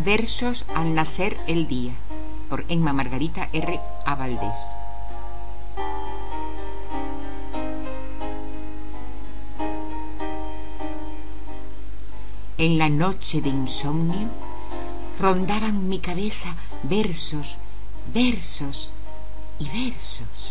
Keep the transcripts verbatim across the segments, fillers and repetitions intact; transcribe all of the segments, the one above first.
Versos al nacer el día, por Emma Margarita R. A. Valdés. En la noche de insomnio rondaban mi cabeza versos, versos y versos.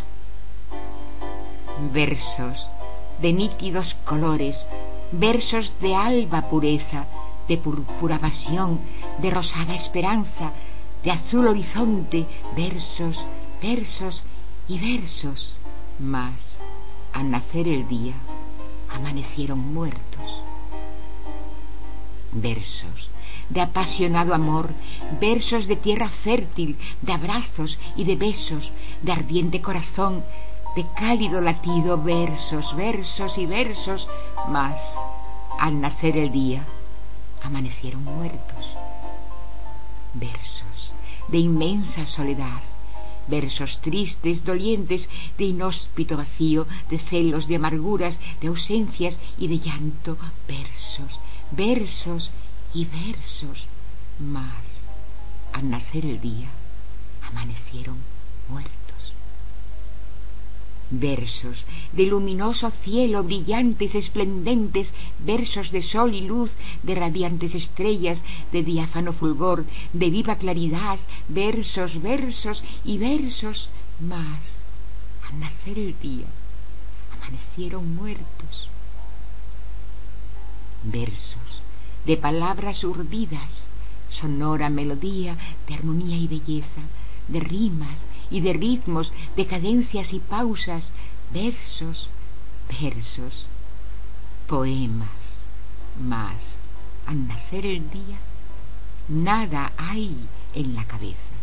Versos de nítidos colores, versos de alba pureza, de púrpura pasión, de rosada esperanza, de azul horizonte, versos, versos y versos. Mas, al nacer el día, amanecieron muertos. Versos de apasionado amor, versos de tierra fértil, de abrazos y de besos, de ardiente corazón, de cálido latido, versos, versos y versos. Mas, al nacer el día, amanecieron muertos. Versos de inmensa soledad, versos tristes, dolientes, de inhóspito vacío, de celos, de amarguras, de ausencias y de llanto, versos, versos y versos. Mas, al nacer el día, amanecieron muertos. Versos de luminoso cielo, brillantes, esplendentes, versos de sol y luz, de radiantes estrellas, de diáfano fulgor, de viva claridad, versos, versos y versos. Mas, al nacer el día, amanecieron muertos. Versos de palabras urdidas, sonora melodía de armonía y belleza, de rimas y de ritmos, de cadencias y pausas, versos, versos, poemas. Mas, al nacer el día, nada hay en la cabeza.